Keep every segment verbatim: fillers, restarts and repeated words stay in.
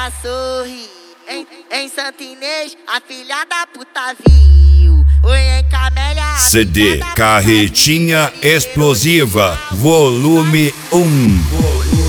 ela sorri. Em, em Santa Inês, a filha da puta viu. Oi, em Camélia. C D Carretinha Explosiva, volume um.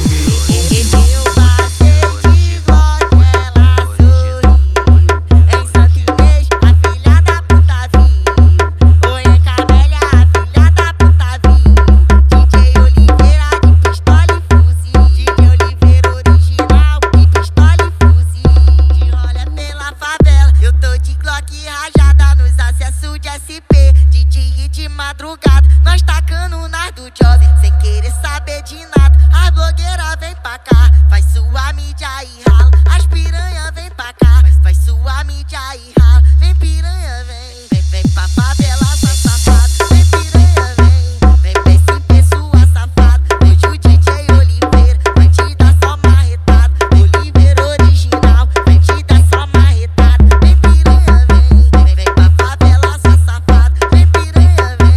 De madrugada, nós tacando nas do job, sem querer saber de nada. As blogueiras vem pra cá, faz sua mídia e rala. As piranha vem pra cá, faz sua mídia e rala. Vem piranha, vem, vem, vem pra favela, sua safada. Vem piranha, vem, vem, vem sem pessoa safada. Hoje o D J Oliveira vai te dar só marretada. Oliveira original, vai te dar só marretada. Vem piranha, vem, vem, vem pra favela, sua safada. Vem piranha.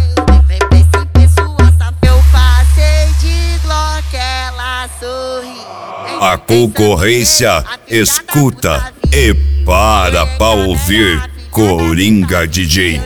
A concorrência escuta e para pra ouvir Coringa D J.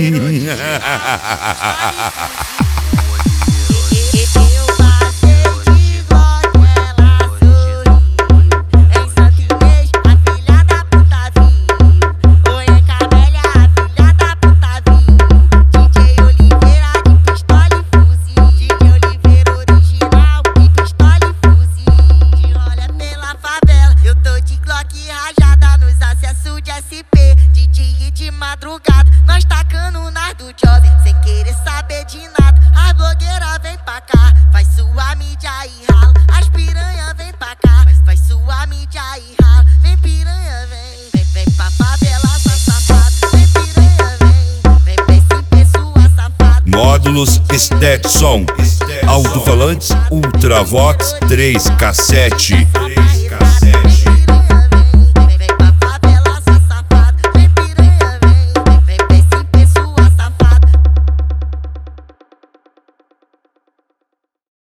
De madrugada, nós tacando nas do job, sem querer saber de nada. As blogueiras vem pra cá, faz sua mídia e rala. As piranha vem pra cá, faz sua mídia e rala. Vem piranha, vem, vem, vem pra favela, sua safada. Vem piranha, vem, vem, vem sem pessoa safada. Módulos Stetson, alto-falantes Ultravox três cassete.